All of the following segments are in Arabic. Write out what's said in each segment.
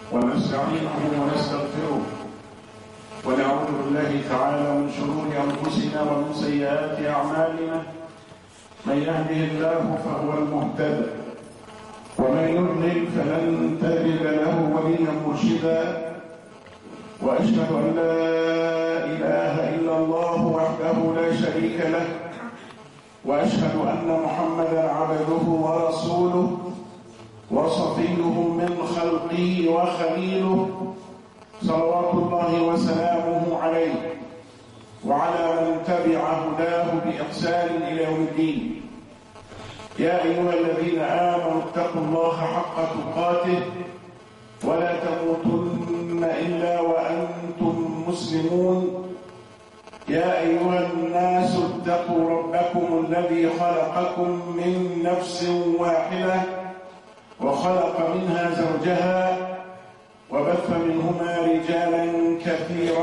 ونستعينه ونستغفره ونعوذ بالله تعالى من شرور أنفسنا ومن سيئات أعمالنا. من يهده الله فهو المهتد ومن يضلل فلن تجد له وليا مرشدا. وأشهد أن لا إله إلا الله وحده لا شريك له، وأشهد أن محمدا عبده ورسوله وصفيه من خلقه وخليله، صلوات الله وسلامه عليه وعلى من تبع هداه بإحسان إلى يوم الدين. يا أيها الذين آمنوا اتقوا الله حق تقاته ولا تموتن إلا وأنتم مسلمون. يا أيها الناس اتقوا ربكم الذي خلقكم من نفس واحدة وخلق منها زوجها وبث منهما رجالا كثيرا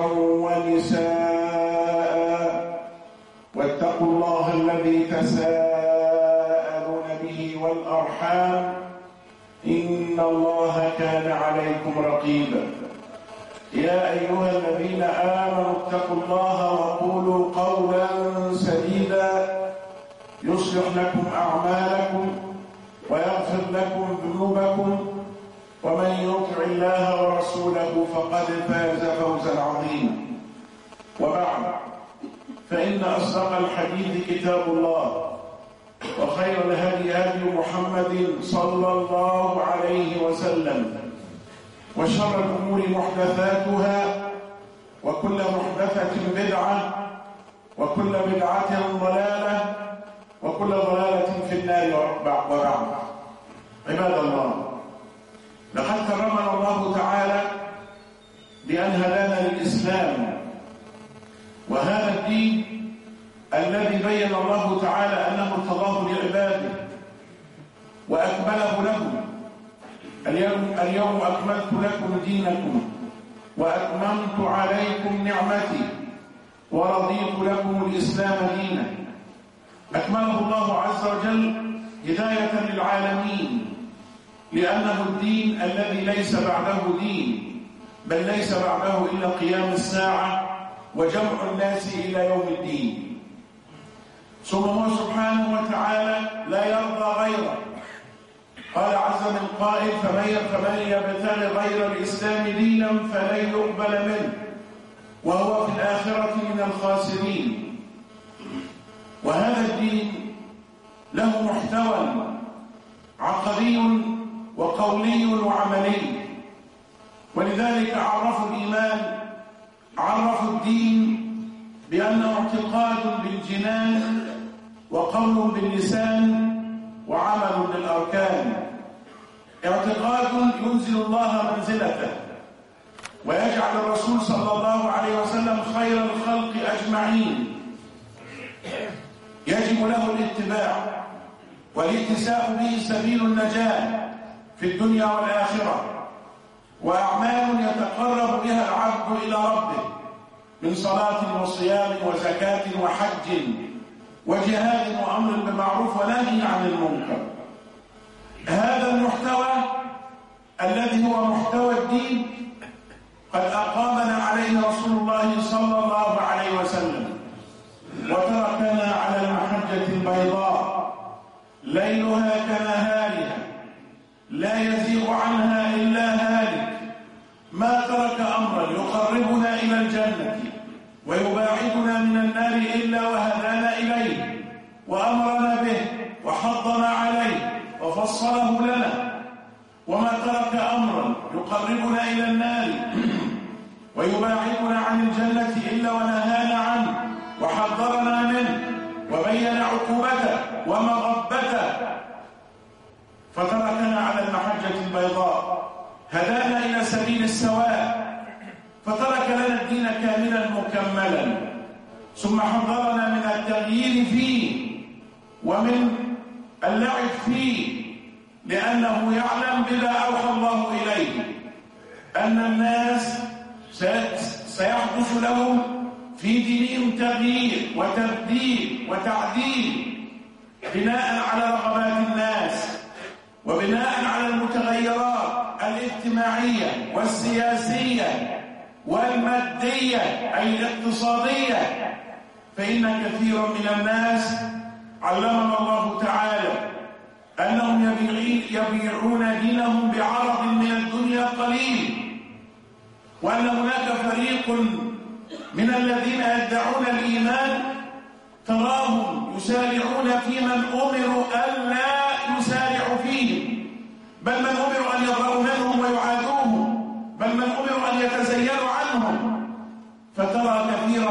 ونساء، واتقوا الله الذي تساءلون به والأرحام إن الله كان عليكم رقيبا. يا أيها الذين آمنوا اتقوا الله وقولوا قولا سديدا يصلح لكم أعمالكم ويغفر لكم ذنوبكم، ومن يطع الله ورسوله فقد فاز فوزا عظيما. وبعد، فإن أصدق الحديث كتاب الله، وخير الهدي هدي محمد صلى الله عليه وسلم، وشر الأمور محدثاتها، وكل محدثة بدعة، وكل بدعة ضلالة، وكل ضلالة في النار. وبعد، عباد الله، لقد كرمنا الله تعالى بأن هدانا للإسلام، وهذا الدين الذي بين الله تعالى أنه ارتضاه لعباده وأكمله لهم. اليوم أكملت لكم دينكم وأتممت عليكم نعمتي ورضيت لكم الإسلام دينا. أكمله الله عز وجل هداية للعالمين، لأنه الدين الذي ليس بعده دين، بل ليس بعده إلا قيام الساعة وجمع الناس إلى يوم الدين. ثم هو سبحانه وتعالى لا يرضى غيره. قال عز من قائل: فمن يبتغي غير الإسلام دينا فلن يقبل منه وهو في الآخرة من الخاسرين. وهذا الدين له محتوى عقدي وقولي وعملي، ولذلك عرفوا الإيمان، عرفوا الدين بأنه اعتقاد بالجنان وقول باللسان وعمل بالأركان. اعتقاد ينزل الله منزلته ويجعل الرسول صلى الله عليه وسلم خير الخلق أجمعين، يجب له الاتباع والاتساء به سبيل النجاة في الدنيا والآخرة، وأعمال يتقرب بها العبد إلى ربه من صلاة وصيام وزكاة وحج وجهاد وأمر بالمعروف ونهي عن المنكر. هذا المحتوى الذي هو محتوى الدين قد أقامنا عليه رسول الله صلى الله عليه وسلم، وتركنا على المحجة البيضاء ليلها كنهارها لا يزيغ عنها إلا هالك. ما ترك أمرا يقربنا إلى الجنة ويباعدنا من النار إلا وهدانا إليه وأمرنا به وحضنا عليه وفصله لنا. وما ترك أمرا يقربنا إلى النار ويباعدنا عن الجنة إلا ونهانا عنه وحذرنا منه وبين عقوبته ومغبته، فتركنا على المحجة البيضاء، هدانا إلى سبيل السواء، فترك لنا الدين كاملا مكملا، ثم حذرنا من التغيير فيه ومن اللعب فيه، لأنه يعلم بما أوحى الله إليه أن الناس سيحدث لهم في دينهم تغيير وتبديل وتعديل بناء على رغبات الناس وبناء على المتغيرات الاجتماعية والسياسية والمادية أي الاقتصادية، فإن كثيرا من الناس علمنا الله تعالى أنهم يبيعون دينهم بعرض من الدنيا قليل، وأن هناك فريق من الذين يدعون الإيمان تراهم يسارعون في من أمروا ألا يسارعوا فيهم، بل من أمروا أن يبرأوا منهم ويعادوهم، بل من أمروا أن يتزينوا عنهم، فترى كثيرا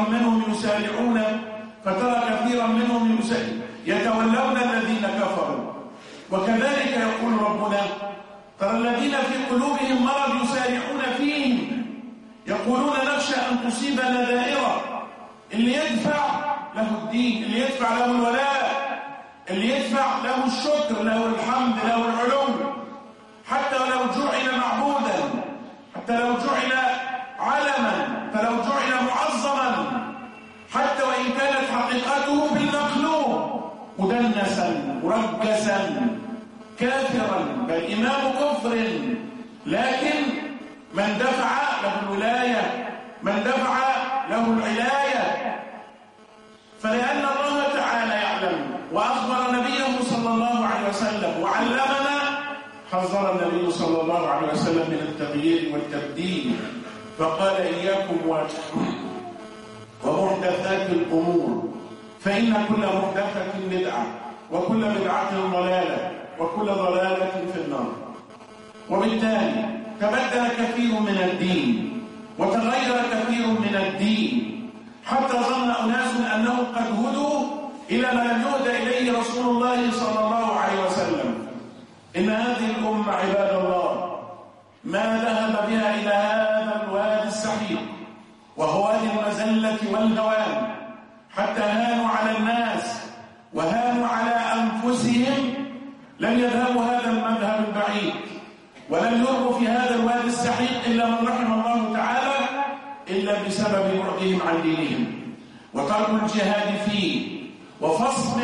منهم يتولون الذين كفروا. وكذلك يقول ربنا: ترى الذين في قلوبهم مرض يسارعون فيهم يقولون نخشى أن تصيبنا دائرة. اللي يدفع له الدين، اللي يدفع له الولاء، اللي يدفع له الشكر، له الحمد، له العلو، حتى لو جعل معبودا، حتى لو جعل علما، حتى لو جعل معظما، حتى وإن كانت حقيقته بالمخلوق مدنسا مرجسا كافرا بل إمام كفر، لكن من دفع له الولاية، من دفع له العلاية، فلأن الله تعالى يعلم وأخبر نبيه صلى الله عليه وسلم وعلمنا، حذر النبي صلى الله عليه وسلم من التغيير والتبديل، فقال: إياكم ومحدثات الأمور، فإن كل محدثة بدعة، وكل بدعة ضلالة، وكل ضلالة في النار. وبالتالي تبدل كثير من الدين وتغير كثير من الدين، حتى ظن أناس أنهم قد هدوا إلى ما لم يهد إليه رسول الله صلى الله عليه وسلم. إن هذه الأمة عباد الله ما ذهب بها إلى هذا الوادي السحيق، وهو وادي المذلة والهوان، حتى هانوا على الناس وهانوا على أنفسهم. لم يذهبوا هذا المذهب البعيد، ولم يروا في هذا الوادي السحيق إلا من رحم الله تعالى، إلا بسبب بعدهم عن دينهم وترك الجهاد فيه، وفصل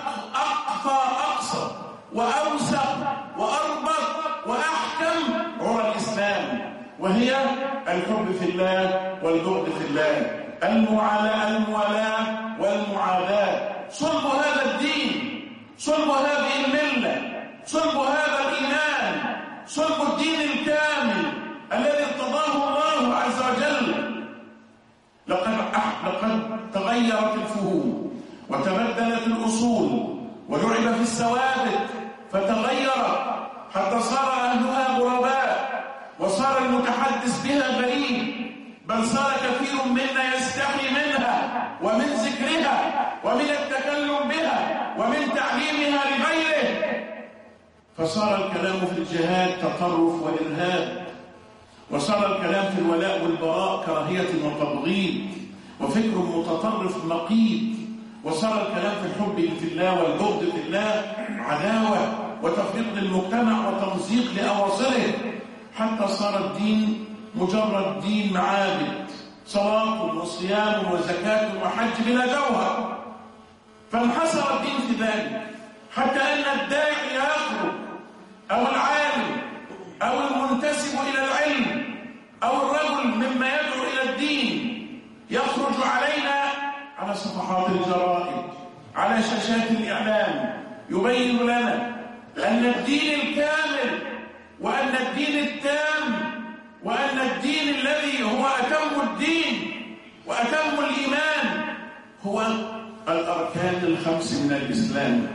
أقصى وأوسع وأربط وأحكم عرى الإسلام، وهي الحب في الله والبغض في الله، الموالاة والمعاداة، صلب هذا الدين، صلب هذه الملة، صلب هذا الإيمان، صلب الدين الكامل الذي ارتضاه الله عز وجل. لقد تغيرت الفهوم وتبدلت الأصول ولعب في الثوابت فتغيرت، حتى صار أهلها غرباء، وصار المتحدث بها بريء، بل صار كثير منا يستحي منها ومن ذكرها ومن التكلم بها ومن تعليمها لغيره، فصار الكلام في الجهاد تطرف وإرهاب، وصار الكلام في الولاء والبراء كراهية وتبغيض وفكر متطرف نقيض، وصار الكلام في الحب في الله والبغض في الله عداوة وتفريق للمجتمع وتمزيق لأواصره، حتى صار الدين مجرد دين معابد، صلاة وصيام وزكاة وحج بلا جوهر. فانحصر الدين في ذلك، حتى أن الداعي يخرج أو العالم أو المنتسب إلى العلم أو الرجل مما يدعو إلى الدين يخرج علينا على صفحات الجرائد، على شاشات الإعلام، يبين لنا أن الدين الكامل وأن الدين التام وأن الدين الذي هو أتم الدين وأتم الإيمان هو الأركان الخمس من الإسلام.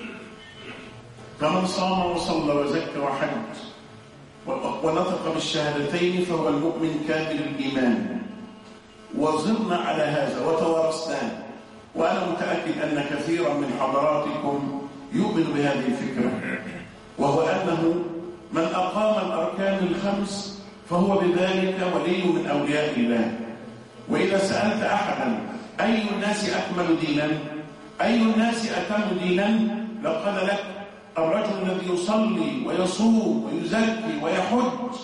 فمن صام وصلى وزكى وحج ونطق بالشهادتين فهو المؤمن كامل الإيمان، وصرنا على هذا وتوارثناه. وأنا متأكد أن كثيرا من حضراتكم يؤمن بهذه الفكرة، وهو أنه من أقام الأركان الخمس فهو بذلك ولي من أولياء الله. وإذا سألت أحدا أي الناس أكمل دينا، أي الناس أتم دينا، لقال لك الرجل الذي يصلي ويصوم ويزكي ويحج.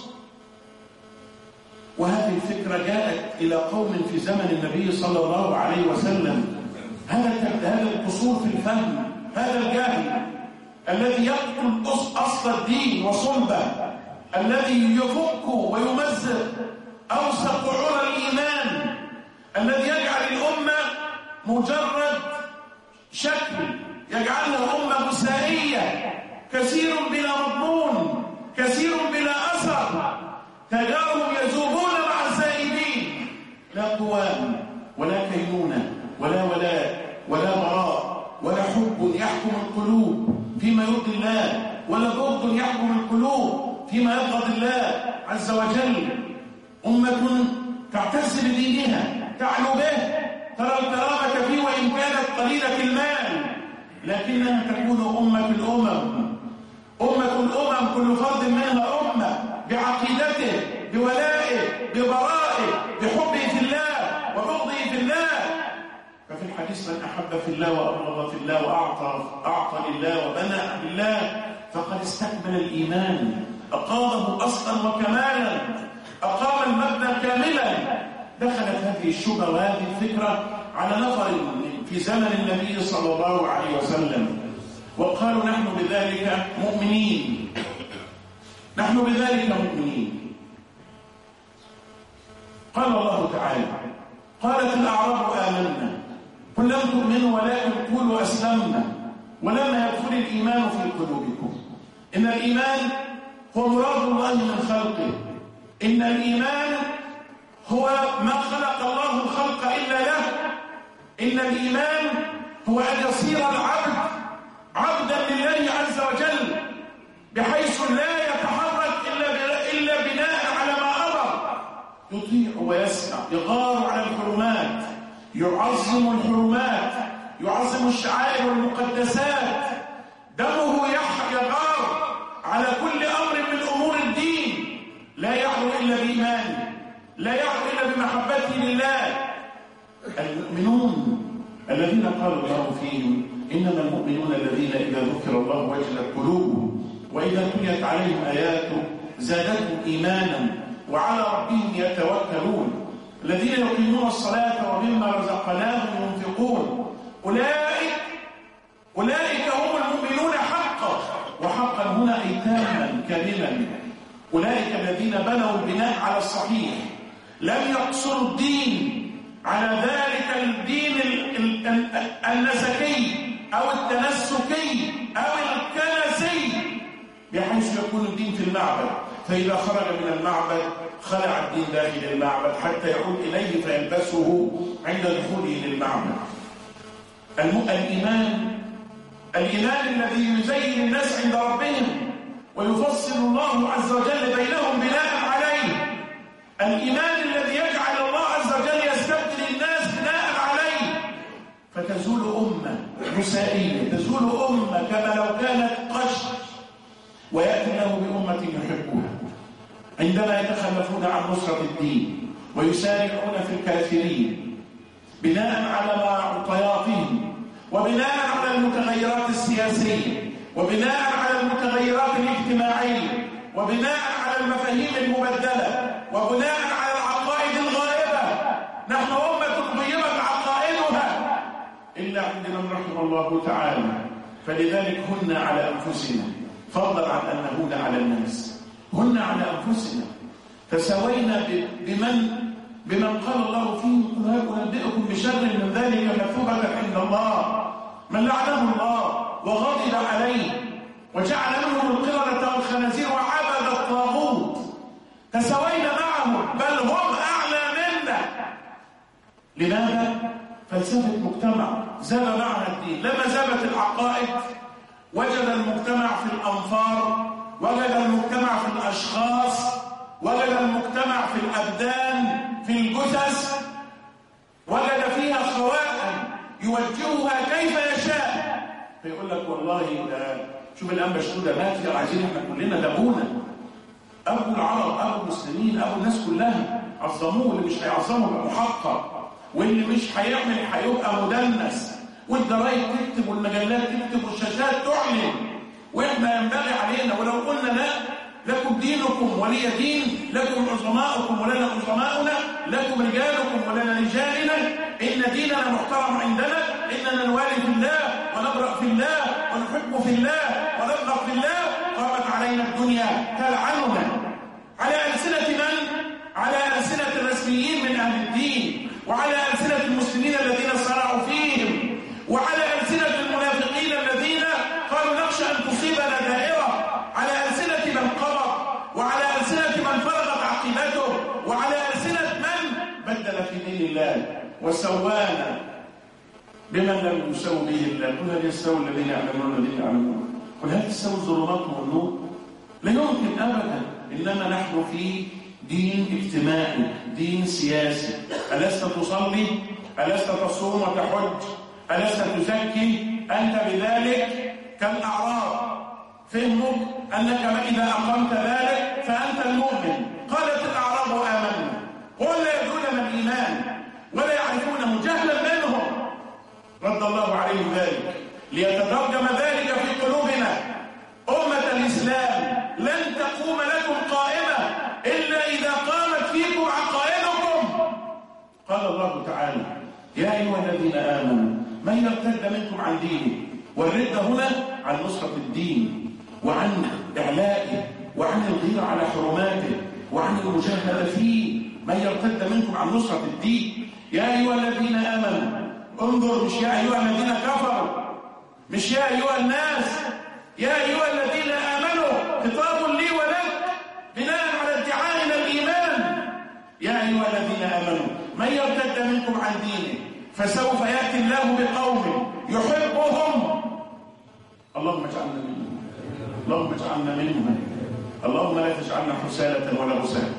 وهذه الفكرة جاءت إلى قوم في زمن النبي صلى الله عليه وسلم. هذا القصور في الفهم، هذا الجاهل الذي يقتل أصل الدين وصلبه، الذي يفك ويمزق أوسط قعور الإيمان، الذي يجعل الأمة مجرد شكل، يجعلها أمة مسائية، كثير بلا مضمون، كثير بلا أثر، تجارهم يذوبون مع الزائدين، لا قوام ولا كينونة ولا ولاء ولا براء ولا حب يحكم القلوب فيما يرضي الله، ولا بغض يحكم القلوب فيما يبغض الله عز وجل. أمة تعتز بدينها، تعلو به، ترى الكرامة فيه وإن كانت قليلة المال، لكنها تكون أمة الأمم، أمة الأمم، كل فرد منها أمة بعقيدته، بولائه، ببرائه، بحبه في الله وبغضه في الله. ففي الحديث من أحب في الله وأبغض في الله وأعطى لله وبنى لله فقد استكمل الإيمان، أقامه أصلا وكمالا، أقام المبنى كاملا. دخلت هذه الشبهة وهذه الفكرة على نفر في زمن النبي صلى الله عليه وسلم، وقالوا نحن بذلك مؤمنين، نحن بذلك مؤمنين. قال الله تعالى: قالت الأعراب آمنا قل لم تؤمنوا ولكن قولوا أسلمنا ولما يدخل الإيمان في قلوبكم. إن الإيمان هو مراد الله من خلقه، إن الإيمان هو ما خلق الله الخلق إلا له، إن الإيمان هو أن يصير العبد عبدا لله عز وجل، بحيث لا يتحرك إلا بناء على ما أمر، يطيع ويسمع، يغار على الحرمات، يعظم الحرمات، يعظم الشعائر والمقدسات، دمه يغار على كل أمر من أمور الدين، لا يعلو إلا بإيمانه، لا يعلو إلا بمحبته لله. المؤمنون الذين قال الله فيهم: إنما المؤمنون الذين إذا ذكر الله وجلت قلوبهم وإذا تليت عليهم آياته زادتهم إيمانا وعلى ربهم يتوكلون الذين يقيمون الصلاة ومما رزقناهم ينفقون أولئك هم المؤمنون حقا، وحقا هنا أيتاما كاملا. أولئك الذين بنوا البناء على الصحيح، لم يقصروا الدين على ذلك الدين النسكي أو التنسكي أو الكنسي، بحيث يكون الدين في المعبد، فإذا خرج من المعبد خلع الدين داخل المعبد حتى يعود إليه فيلبسه عند دخوله للمعبد. الإيمان الذي يزين الناس عند ربهم ويفصل الله عز وجل بينهم بناء عليه، الإيمان الذي يجعل الله عز وجل يستبدل الناس بناء عليه، فتزول أمة مسائية، تزول أمة كما لو كانت قش، ويأتي له بأمة يحبها عندما يتخلفون عن نصرة الدين ويسارعون في الكافرين بناء على معطياتهم، وبناء على المتغيرات السياسية، وبناء على المتغيرات الاجتماعية، وبناء على المفاهيم المبدلة، وبناء على العقائد الغائبة. نحن أمة غيبت عقائدها إلا عندنا من رحم الله تعالى، فلذلك هن على أنفسنا فضلا عن أن هن على الناس، هن على أنفسنا، تساوينا بمن قال الله فيهم: قل هل أنبئكم بشر من ذلك مثوبة عند الله من لعنه الله وغضب عليه وجعل منهم القردة والخنازير وعبد الطاغوت. تساوينا معهم، بل هم أعلى منا. لماذا؟ فلسفة مجتمع زاد معها الدين. لما زادت العقائد وجد المجتمع في الأنفار، وجد المجتمع في الأشخاص، وجد المجتمع في الأبدان، في الجثث، وجد فيها خواء يوجهها كيف يشاء. فيقول لك: والله ده شوف الأنبا شنودة مات، عايزين احنا كلنا دابونا. أبو العرب، أبو المسلمين، أبو الناس كلها عظموه، واللي مش هيعظمه يبقى محقق، واللي مش هيعمل هيبقى مدنس، والجرايد تكتب والمجلات تكتب والشاشات تعلن، واحنا ينبغي علينا. ولو قلنا لا، لكم دينكم ولي دين، لكم عظماؤكم ولنا عظماؤنا، لكم رجالكم ولنا رجالنا، إن ديننا محترم عندنا، إننا نوالي في الله ونبرأ في الله ونحب في الله ونبغض في الله. قامت علينا الدنيا تلعننا على ألسنة من؟ على ألسنة الرسميين من أهل الدين، وعلى ألسنة المسلمين الذين صرعوا فيهم، وعلى ألسنة المنافقين الذين قالوا نخشى أن تصيبنا دائرة، على ألسنة من قبض، وعلى ألسنة من فرغت عقيدته، وعلى ألسنة من بدل في دين الله وسوانا بمن لم يسوي به الله. قل هل يستوي الذين يعلمون والذين يعلمون؟ قل هل تستوي الظلمات والنور؟ لا يمكن أبدا. إنما نحن في دين اجتماعي، دين سياسي. ألست تصلي؟ ألست تصوم وتحج؟ ألست تزكي؟ أنت بذلك كالأعراب، فهمك أنك إذا أقمت ذلك فأنت المؤمن. قالت الأعراب آمنا ولا يدرون ما الإيمان ولا يعرفونه جهلا منهم. رد الله عليهم ذلك ليتترجم ذلك في قلوبنا. أمة الإسلام لن تقوم لكم قائمة إلا إذا قامت فيكم عقائدكم. قال الله تعالى يا أيها الذين آمنوا من يرتد منكم عن دينه، والردة هنا عن نصرة الدين وعن إعلائه وعن الغيرة على حرماته وعن المجاهدة فيه. من يرتد منكم عن نصرة الدين. يا أيها الذين آمنوا، انظر، مش يا أيها الذين كفروا، مش يا أيها الناس، يا أيها الذين آمنوا، خطاب لي ولك بناء على ادعائنا الإيمان. يا أيها الذين آمنوا من يرتد منكم عن دينه فسوف يأتي الله بقوم يحبهم. اللهم اجعلنا منهم، اللهم اجعلنا منهم، اللهم لا تجعلنا حسالة ولا غسالة.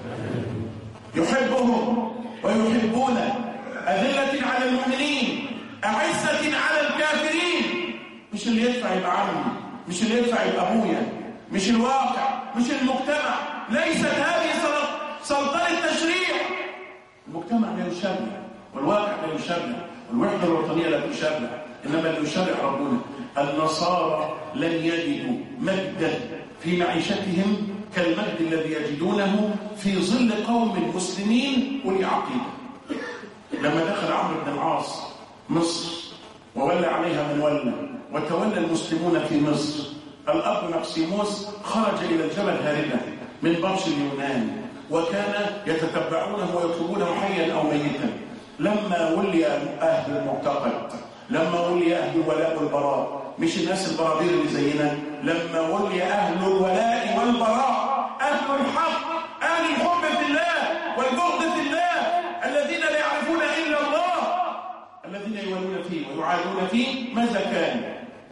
يحبهم ويحبونه، أذلة على المؤمنين أعزة على الكافرين. مش اللي يدفع يبقى عمي، مش اللي يدفع يبقى أبويا، مش الواقع، مش المجتمع. ليست هذه سلطنة تشريع. المجتمع لا يشرع، والواقع لا يشرع، والوحدة الوطنية لا تشرع، إنما اللي يشرع ربنا. النصارى لن يجدوا مجدا في معيشتهم كالمجد الذي يجدونه في ظل قوم مسلمين أولي عقيدة. لما دخل عمرو بن العاص مصر وولى عليها من ولى، وتولى المسلمون في مصر، الأب مقسيموس خرج إلى الجبل هاربا من بطش اليونان، وكان يتتبعونه ويطلبونه حيا أو ميتا. لما ولي أهل المعتقد، لما ولي أهل الولاء والبراء، مش الناس البرابير اللي زينا، لما ولي أهل الولاء والبراء، أهل الحق، أهل الحب في الله والبغض في الله، الذين لا يعرفون إلا الله، الذين يولون فيه ويعادون فيه. ماذا كان؟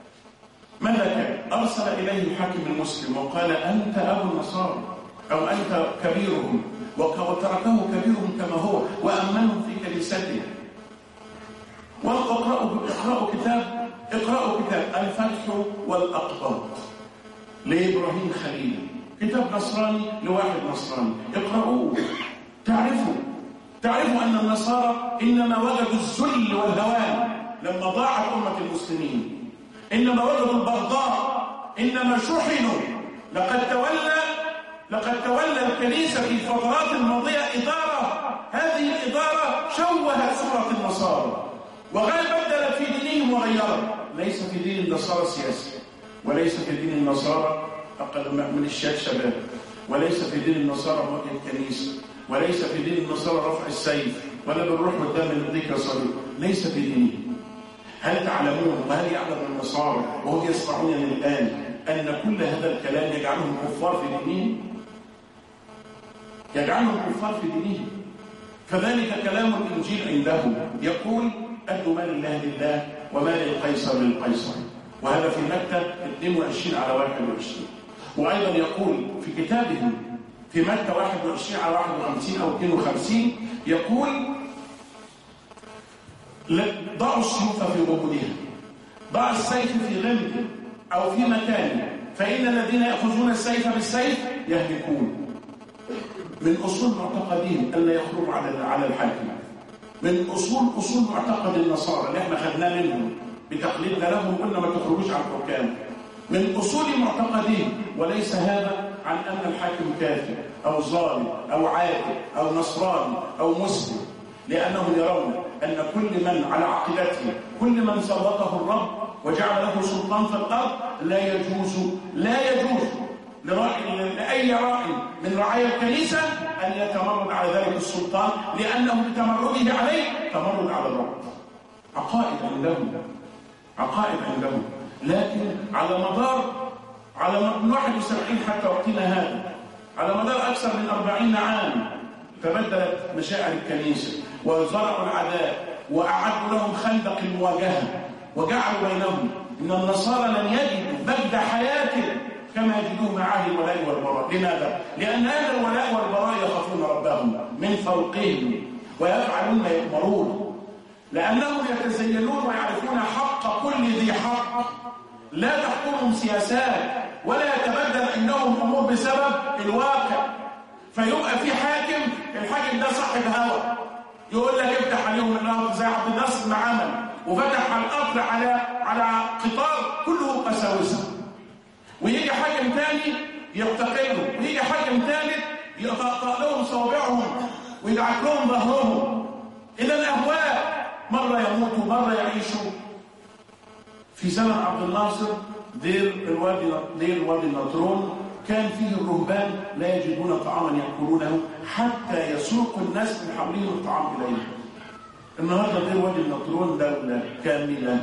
أرسل إليه الحاكم المسلم وقال أنت أبو النصارى أو أنت كبيرهم، وتركه كبيرهم كما هو وأمنهم في كنيسته. اقرأوا كتاب الفتح والأقباط لإبراهيم خليل، كتاب نصراني لواحد نصراني. اقرأوه تعرفوا أن النصارى إنما وجدوا الذل والهوان لما ضاعت أمة المسلمين، إنما وجدوا البغضاء، إنما شحنوا. لقد تولى الكنيسة في الفترات الماضية إدارة، هذه الإدارة شوهت صورة النصارى وبدلت في دينهم وغيرت. ليس في دين النصارى سياسي، وليس في دين النصارى أقل من الشيخ شباب، وليس في دين النصارى مواجهة الكنيسة، وليس في دين النصارى رفع السيف ولا بالروح والدم يرضيك يا صديق. ليس في دينهم. هل تعلمون وهل يعلم النصارى وهم يسمعونني الآن أن كل هذا الكلام يجعلهم كفار في دينهم؟ يجعلهم كفار في دينهم. فذلك كلام الإنجيل عندهم يقول أدوا ما لله لله وما للقيصر للقيصر، وهذا في متى 22:21. وأيضا يقول في كتابهم في متى 21:51 أو 52 يقول ضعوا السيوف في غمودها، ضع السيف في غمده أو في مكانه، فإن الذين يأخذون السيف بالسيف يهلكون. من أصول معتقدين ألا يخرجوا على الحاكم، من أصول معتقد النصارى اللي احنا خدناه منهم بتقليدنا لهم، قلنا ما تخرجوش عن الحكام. من أصول معتقدين، وليس هذا عن أن الحاكم كافر أو ظالم أو عادل أو نصراني أو مسلم، لأنهم يرون أن كل من على عقيدته، كل من سلطه الرب وجعل له سلطان في الأرض لا يجوز لأي راعي من رعايا الكنيسة أن يتمرد على ذلك السلطان، لأنه بتمرده عليه تمرد على الرب. عقائد عندهم، لكن على من 71 حتى وقتنا هذا، على مدار أكثر من 40 عام تبدلت مشاعر الكنيسة، وزرعوا العداء وأعدوا لهم خندق المواجهة، وجعلوا بينهم إن النصارى لن يجدوا مجد حياته كما يجدوه مع أهل الولاء والبراء. لماذا؟ لأن أهل الولاء والبراء يخافون ربهم من فوقهم ويفعلون ما يؤمرون، لأنهم يتزينون ويعرفون حق كل ذي حق، لا تحكمهم سياسات ولا يتبدل عندهم أمور بسبب الواقع. فيبقى في حاكم، الحاكم ده صاحب هوى، يقول لك افتح عليهم النهر زي عبد الناصر ما عمل، وفتح القطر على قطار كله قساوسه. ويجي حاكم ثاني يقتقله، ويجي حاكم ثالث يقطع لهم صوابعهم ويدعك لهم ظهرهم. إلى الأهواء، مرة يموتوا مرة يعيشوا. في زمن عبد الناصر دير الوادي النطرون كان فيه الرهبان لا يجدون طعاما يأكلونه حتى يسوق الناس من حولهم الطعام إليه. النهارده دير وادي النطرون دولة كاملة،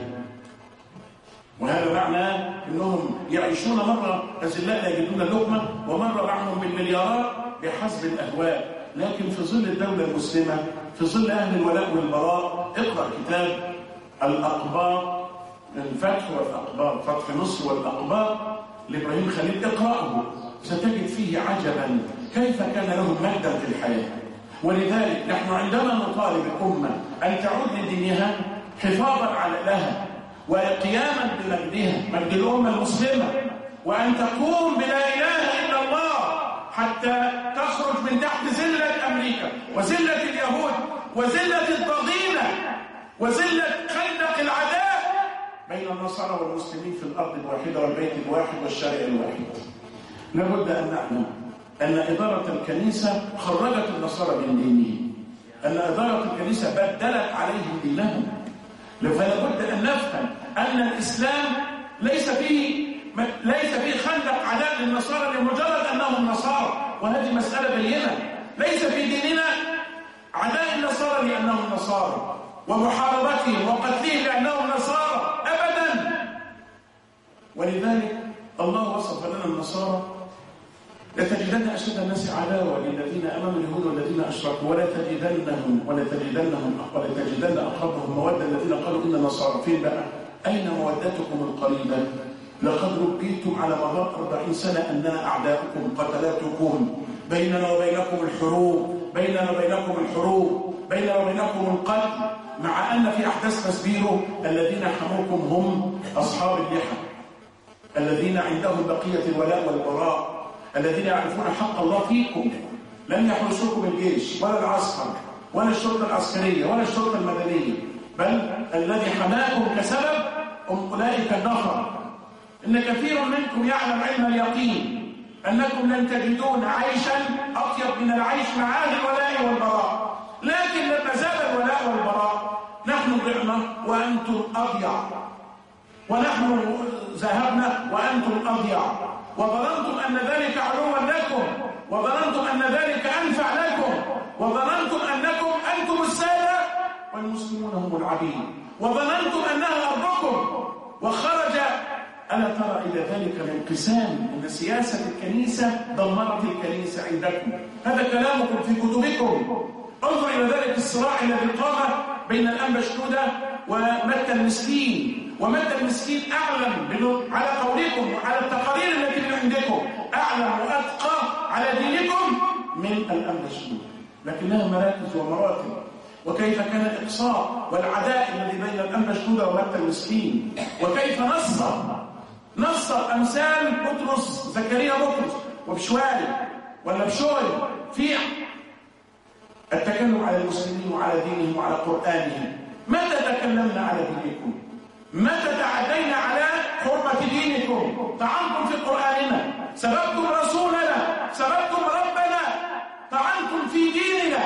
وهذا معناه انهم يعيشون مره اذلاء لا يجدون اللقمه، ومره معهم بالمليارات بحسب الاهواء. لكن في ظل الدوله المسلمه، في ظل اهل الولاء والبراء، اقرا كتاب الاقباط، الفتح والاقباط، فتح مصر والاقباط لابراهيم خليل، اقراه ستجد فيه عجبا كيف كان لهم مجدا في الحياه. ولذلك نحن عندما نطالب الامه ان تعود لدينها حفاظا على لها وقياما بمجدها، مجد الأمة المسلمة، وأن تقوم بلا إله إلا الله حتى تخرج من تحت ذلة أمريكا وذلة اليهود وذلة الضغينة وذلة خندق العداء بين النصارى والمسلمين في الأرض الواحدة والبيت الواحد والشارع الواحد. لابد أن نعلم أن إدارة الكنيسة خرجت النصارى من دينهم، أن إدارة الكنيسة بدلت عليهم دينهم. فلا بد أن نفهم أن الإسلام ليس فيه خندق عداء للنصارى لمجرد أنهم نصارى، وهذه مسألة بينة. ليس في ديننا عداء النصارى لأنهم نصارى ومحاربتهم وقتلهم لأنهم نصارى أبدا. ولذلك الله وصف لنا النصارى: لتجدن أشد الناس عداوة للذين آمنوا اليهود والذين أشركوا ولتجدن أقربهم مودة الذين قالوا إن نصارى. فين بقى؟ أين مودتكم القريبة؟ لقد ربيتم على مدار 40 سنة أننا أعداؤكم قتلاتكم، بيننا وبينكم الحروب، القتل، مع أن في أحداث تسبيره الذين حموكم هم أصحاب اللحى، الذين عندهم بقية الولاء والبراء، الذين يعرفون حق الله فيكم، لم يحرسوكم الجيش ولا العسكر ولا الشرطة العسكرية ولا الشرطة المدنية، بل الذي حماكم كسبب أولئك النفر. إن كثير منكم يعلم علم اليقين أنكم لن تجدون عيشا أطيب من العيش مع أهل الولاء والبراء، لكن لما زاد الولاء والبراء نحن ضعنا وأنتم أضيع، ونحن ذهبنا وأنتم أضيع، وظننتم أن ذلك علوا لكم، وظننتم أن ذلك أنفع لكم، وظننتم أنكم أنتم السادة والمسلمون هم العبيد، وظننتم أنها أرضكم. وخرج ألا ترى إلى ذلك الانقسام، أن سياسة الكنيسة دمرت الكنيسة عندكم. هذا كلامكم في كتبكم. انظر إلى ذلك الصراع الذي قام بين الأنبا شنودة ومتى المسكين. ومتى المسكين أعلم على قولكم وعلى التقارير التي من عندكم، أعلم وأتقى على دينكم من الأنبا شنودة، لكنها مراكز ومراتب. وكيف كان الإقصاء والعداء الذي بين الأنبا شنودة ومتى المسكين، وكيف نصر أمثال بطرس، زكريا بطرس وبشواري ولا بشوي في التكلم على المسلمين وعلى دينهم وعلى قرآنهم. متى تكلمنا على دينكم؟ متى تعدينا على حرمة دينكم؟ طعنتم في قرآننا، سببتم رسولنا، سببتم ربنا، طعنتم في ديننا،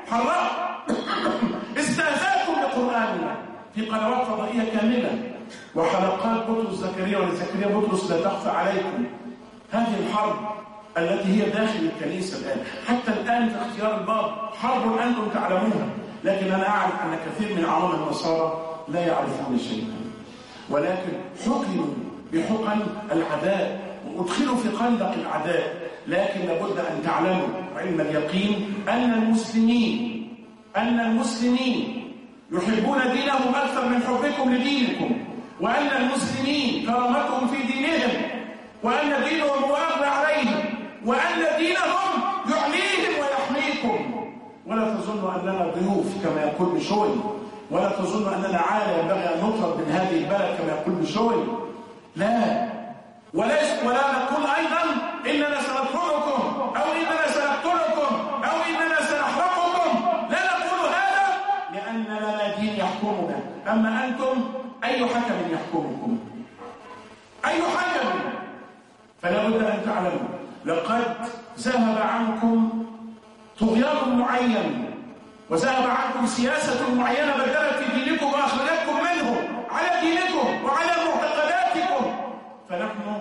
استهزأتم بقرآننا في قنوات فضائية كاملة، وحلقات بطرس زكريا ولزكريا بطرس لا تخفى عليكم. هذه الحرب التي هي داخل الكنيسة الآن، حتى الآن في اختيار الباب حرب أنتم تعلمونها، لكن أنا أعرف أن كثير من عوام النصارى لا يعرفون شيئا، ولكن حكموا بحقن العداء وادخلوا في خندق العداء. لكن لابد أن تعلموا علم اليقين أن المسلمين يحبون دينهم أكثر من حبكم لدينكم، وأن المسلمين كرامتهم في دينهم، وأن دينهم هو أغلى عليهم، وأن دينهم يعليهم ويحميكم. ولا تظنوا أننا ضيوف كما يقول بشوي، ولا تظنوا أننا عالة ينبغي أن نطرد من هذه البلد كما يقول بشوي. لا، ولا نقول أيضا إننا سنطردكم أو إننا سنقتلكم أو إننا سنحرقكم. لا نقول هذا، لأن لنا دين يحكمنا. أما أنتم أي حكم يحكمكم؟ أي حكم؟ فلا بد أن تعلموا لقد ذهب عنكم طغيان معين، وذهب عنكم سياسة معينة بدلت في دينكم وأخرجتكم منه على دينكم وعلى معتقداتكم. فنحن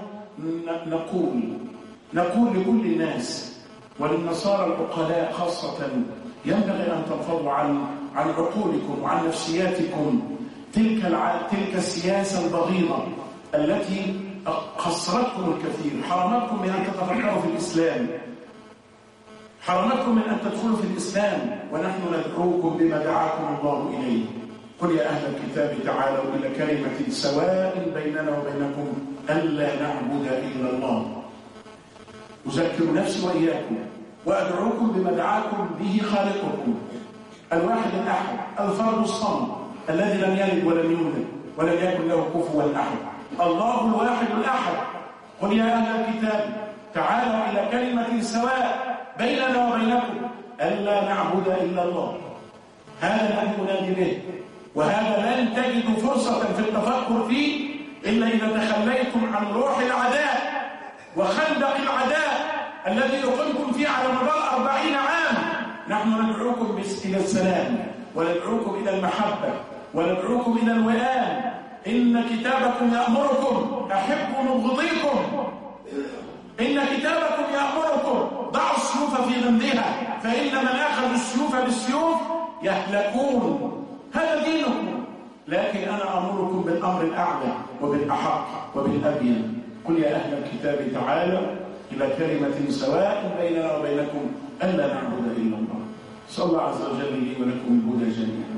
نقول لكل الناس وللنصارى العقلاء خاصة ينبغي أن تنفضوا عن عقولكم وعن نفسياتكم تلك السياسة البغيضة التي خسرتكم الكثير، حرمتكم من أن تتفكروا في الإسلام، حرمتكم من أن تدخلوا في الإسلام، ونحن ندعوكم بما دعاكم الله إليه. قل يا أهل الكتاب تعالوا إلى كلمة سواء بيننا وبينكم ألا نعبد إلا الله. أذكر نفسي وإياكم وأدعوكم بما دعاكم به خالقكم الواحد الأحد الفرد الصمد الذي لم يلد ولم يولد ولم يكن له كفوا أحد، الله الواحد الأحد. قل يا أهل الكتاب تعالوا إلى كلمة سواء بيننا وبينكم ألا نعبد إلا الله. هذا الذي أنادي به، وهذا لن تجدوا فرصة في التفكر فيه إلا إذا تخليتم عن روح العداء وخندق العداء الذي يقيمكم فيه على مدار 40 عام. نحن ندعوكم إلى السلام، وندعوكم إلى المحبة، وندعوكم إلى الوئام. إن كتابكم يأمركم أحبوا مبغضيكم، إن كتابكم يأمركم ضعوا السيوف في غمدها، فإن من أخذ السيوف بالسيوف يهلكون. هذا دينكم. لكن أنا أمركم بالأمر الأعلى وبالأحق وبالأبين. قل يا أهل الكتاب تعالوا إلى كلمة سواء بيننا وبينكم ألا نعبد إلا الله. صلى الله عز وجل لي ولكم الهدى جميعا.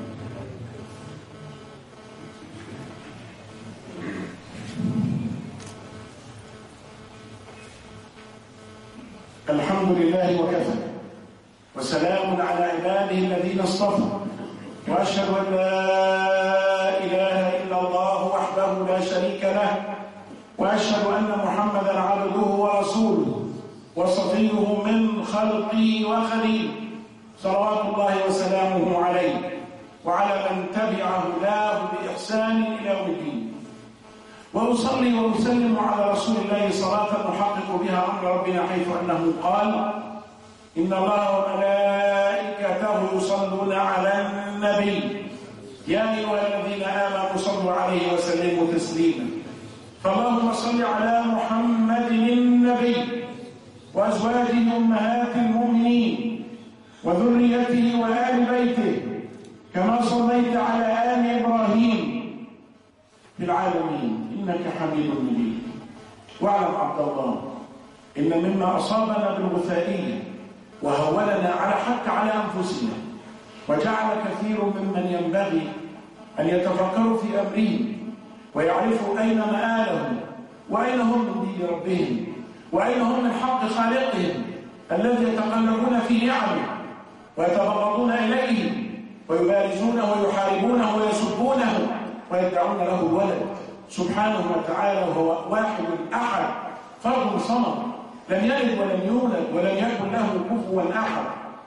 الحمد لله وكفى، وسلام على عباده الذين اصطفى، وأشهد أن لا إله إلا الله وحده لا شريك له، وأشهد أن محمدا عبده ورسوله وصفيه من خلقه وخليله، صلوات الله وسلامه عليه وعلى من تبع هداه بإحسان إلى يوم الدين. وأصلي وأسلم على رسول الله صلاة نحقق بها أمر ربنا، حيث أنه قال: إن الله وملائكته يصلون على النبي يا أيها الذين آمنوا صلوا عليه وسلموا تسليما. فاللهم صل على محمد النبي وأزواجه أمهات المؤمنين وذريته وآل بيته كما صليت على آل إبراهيم في العالمين إنك حميد مجيد. واعلم عبد الله إن مما أصابنا بالغثائية وهولنا حتى على أنفسنا وجعل كثير ممن ينبغي أن يتفكروا في أمرهم ويعرفوا أين مآلهم وأين هم من دين ربهم وأين هم من حق خالقهم الذي يتقلبون في نعمه ويتبغضون إليه ويبارزونه ويحاربونه ويسبونه ويدعون له الولد سبحانه وتعالى، وهو واحد أحد فرد صمد لم يلد ولم يولد ولم يكن له كفوا أحد.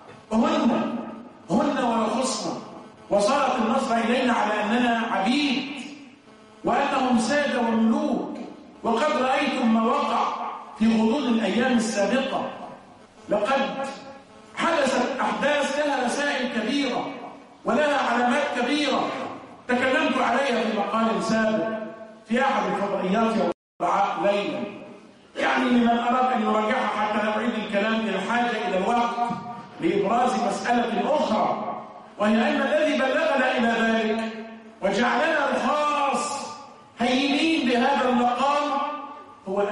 هن ويخصنا، وصارت النصر إلينا على أننا عبيد وأنهم سادة وملوك. وقد رأيتم ما وقع في غضون الأيام السابقة. لقد حدثت أحداث لها رسائل كبيرة ولها علامات كبيرة تكلمت عليها في مقال سابق في أحد الفضائيات يوم الأربعاء ليلا، يعني لمن أراد أن يراجعها حتى لا أعيد الكلام للحاجة إلى الوقت لإبراز مسألة أخرى، وهي أن الذي بلغنا إلى ذلك وجعلنا الخاص هينين بهذا المقام هو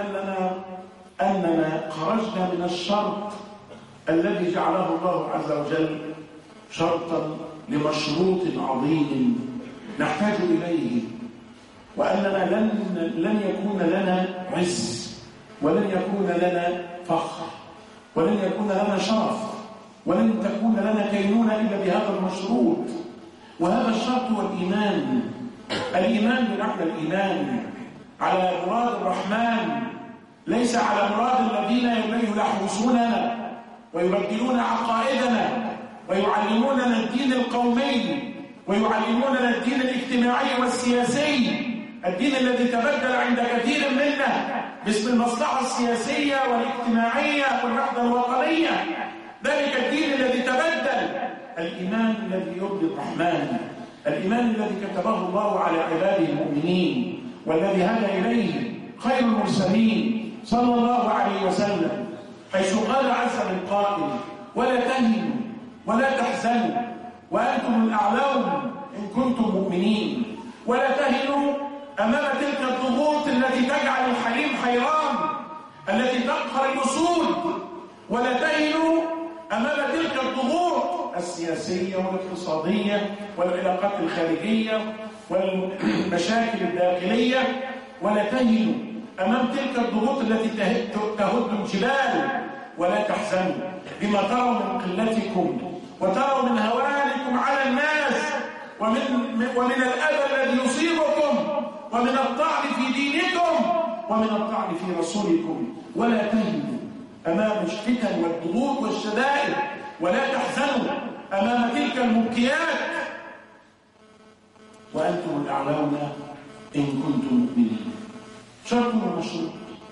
أننا خرجنا من الشرط الذي جعله الله عز وجل شرطا لمشروط عظيم نحتاج إليه، وأننا لن يكون لنا عز، ولن يكون لنا فخر، ولن يكون لنا شرف، ولن تكون لنا كينونة إلا بهذا المشروط. وهذا الشرط هو الإيمان. الإيمان بمعنى الإيمان على مراد الرحمن، ليس على مراد الذين يلحوسوننا ويبدلون عقائدنا ويعلموننا الدين القومي ويعلموننا الدين الاجتماعي والسياسي، الدين الذي تبدل عند كثير منا باسم المصلحة السياسية والاجتماعية والوحدة الوطنية. ذلك الدين الذي تبدل. الإيمان الذي يرضي الرحمن، الإيمان الذي كتبه الله على عباده المؤمنين والذي هدى إليه خير المرسلين صلى الله عليه وسلم، حيث قال عز من قائل: ولا تهنوا ولا تحزنوا وأنتم الأعلون إن كنتم مؤمنين. ولا تهنوا أمام تلك الضغوط التي تجعل الحليم حيران، التي تقهر الأسود. ولا تهنوا أمام تلك الضغوط السياسية والاقتصادية والعلاقات الخارجية والمشاكل الداخلية. ولا تهنوا أمام تلك الضغوط التي تهد الجبال. ولا تحزنوا بما تروا من قلتكم وتروا من هوانكم على الناس ومن الأذى الذي يصيبكم ومن الطعن في دينكم ومن الطعن في رسولكم. ولا تهنوا أمام الفتن والضغوط والشدائد. ولا تحزنوا أمام تلك المبكيات وأنتم الأعلون إن كنتم مؤمنين. شرط ومشروط.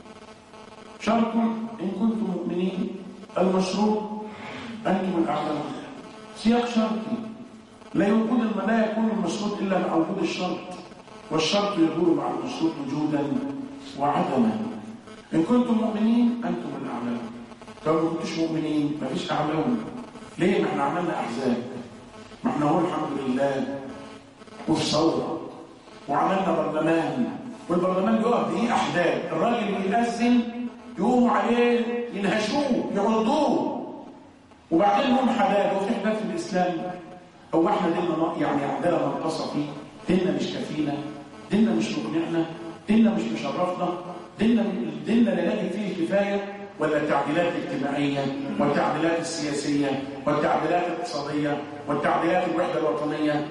شرط إن كنتم مؤمنين، المشروط أنتم الأعلون. سياق شرطي لا يكون المشروط إلا مع وجود الشرط، والشرط يدور مع المشروط وجودا وعدما. إن كنتم مؤمنين أنتم الأعلون. لو ما كنتوش مؤمنين مفيش أعلون. ليه؟ ما احنا عملنا أحزاب، ما احنا هو الحمد لله وفي ثورة وعملنا برلمان، والبرلمان بيقف بإيه؟ أحزاب. الراجل اللي يأذن يقوموا عليه ينهشوه يعرضوه، وبعدين هم حداد. وفي حداد في الإسلام هو احنا ديننا يعني عندنا منقصة فيه؟ ديننا مش كفينا، ديننا مش مقنعنا، ديننا مش مشرفنا، ديننا لا نجد فيه كفاية، ولا التعديلات الاجتماعية والتعديلات السياسية والتعديلات الاقتصادية والتعديلات الوحدة الوطنية؟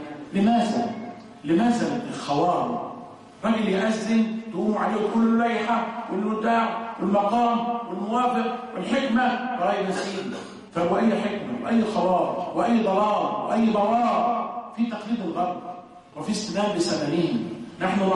لماذا الخوار؟ راجل يأذن تقوموا عليه وتقولوا له اللائحة والوداع والمقام والموافق والحكمة غير نسيب. فهو أي حكمة وأي خوار وأي ضلال وأي ضرار في تقليد الغرب وفي استناد بسنانهم. نحن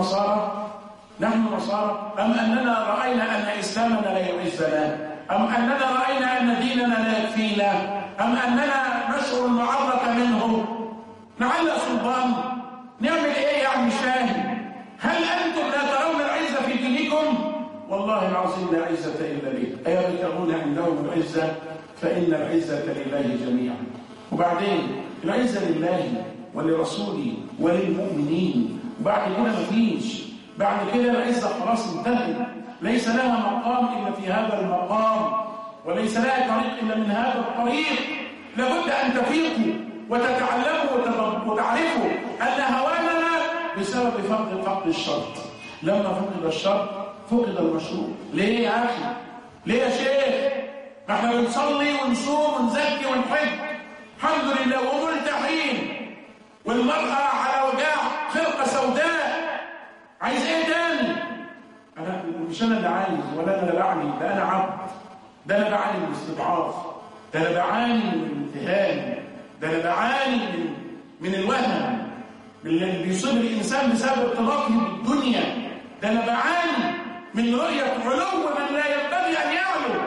نصارى أم أننا رأينا أن إسلامنا لا يعزنا، أم أننا رأينا أن ديننا لا يكفينا، أم أننا نشعر المعرة منه؟ نعلق سلطان نعمل إيه يعني؟ مش فاهم. هل أنتم لا ترون العزة في دينكم؟ والله العظيم لا عزة إلا به. أيبتغون عندهم العزة فإن العزة لله جميعا. وبعدين العزة لله ولرسوله وللمؤمنين. وبعد كده مفيش، بعد كده العزة خلاص انتهت. ليس لها مقام إلا في هذا المقام، وليس لها طريق إلا من هذا الطريق. لابد أن تفيقوا وتتعلموا وتعرفوا أن هواننا بسبب فقد الشرط. لما فقد الشرط فقد المشروط. ليه يا أخي؟ ليه يا شيخ؟ احنا بنصلي ونصوم ونزكي ونحج الحمد لله ومرتاحين، والمرأة على وجاع خلقة سوداء. عايز ايه تاني؟ انا مش انا اللي عايز، ولا انا اللي بعاني، ده انا عبد، ده انا بعاني من الاستضعاف، ده انا بعاني من الامتهان، ده انا بعاني من الوهم اللي بيصيب الانسان بسبب ارتباطه بالدنيا، ده انا بعاني من رؤية علو من لا ينبغي ان يعلو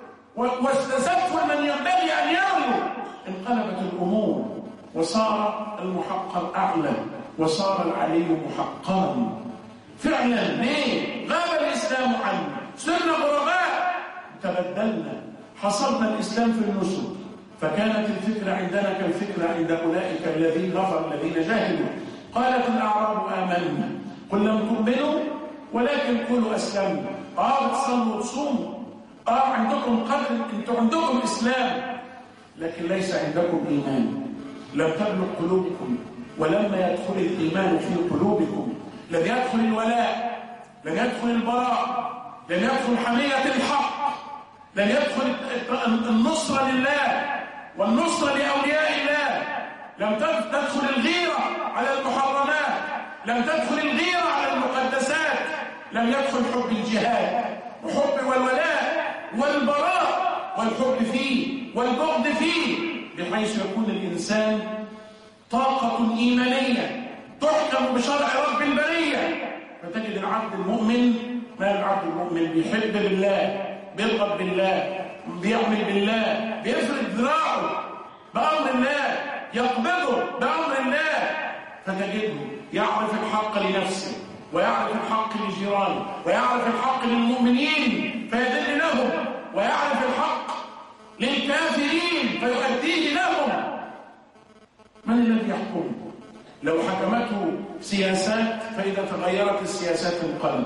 واستزف من ينبغي ان يعلو. انقلبت الامور وصار المحقر اعلى وصار العلي محقرا فعلا. ليه؟ غاب الاسلام عنه صرنا غرباء، تبدلنا، حصرنا الإسلام في النسك، فكانت الفكرة عندنا كالفكرة عند أولئك الذين نفر الذين جاهلوا. قالت الأعراب آمنا قل لم تؤمنوا ولكن قولوا أسلمنا. بتصلوا وتصوموا، عندكم قدر، انتم عندكم إسلام، لكن ليس عندكم إيمان. لم تبلغ قلوبكم، ولما يدخل الإيمان في قلوبكم لم يدخل الولاء، لم يدخل البراء، لم يدخل حمية الحق، لم يدخل النصرة لله والنصرة لأولياء الله، لم تدخل الغيرة على المحرمات، لم تدخل الغيرة على المقدسات، لم يدخل حب الجهاد وحب والولاء والبراء والحب فيه والبغض فيه، بحيث يكون الإنسان طاقة إيمانية تحكم بشرع رب البرية. فتجد العبد المؤمن، ما العبد المؤمن بيحب بالله، بيرغب بالله، بيعمل بالله، بيفرد ذراعه بأمر الله، يقبضه بأمر الله، فتجده يعرف الحق لنفسه ويعرف الحق لجيرانه ويعرف الحق للمؤمنين فيدل لهم، ويعرف الحق للكافرين فيؤديه لهم. من الذي يحكمه؟ لو حكمته سياسات فإذا تغيرت السياسات انقلب،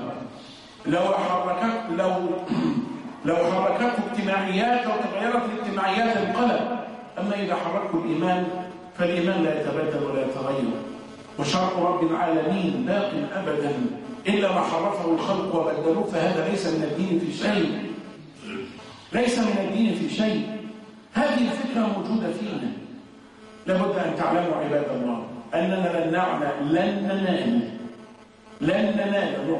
لو حركته اجتماعيات أو تغيرت الاجتماعيات انقلب. أما إذا حركه الإيمان فالإيمان لا يتبدل ولا يتغير، وشرع رب العالمين باق أبدا إلا ما حرفه الخلق وبدلوه، فهذا ليس من الدين في شيء، ليس من الدين في شيء. هذه الفكرة موجودة فينا. لابد أن تعلموا عباد الله أننا لن ننال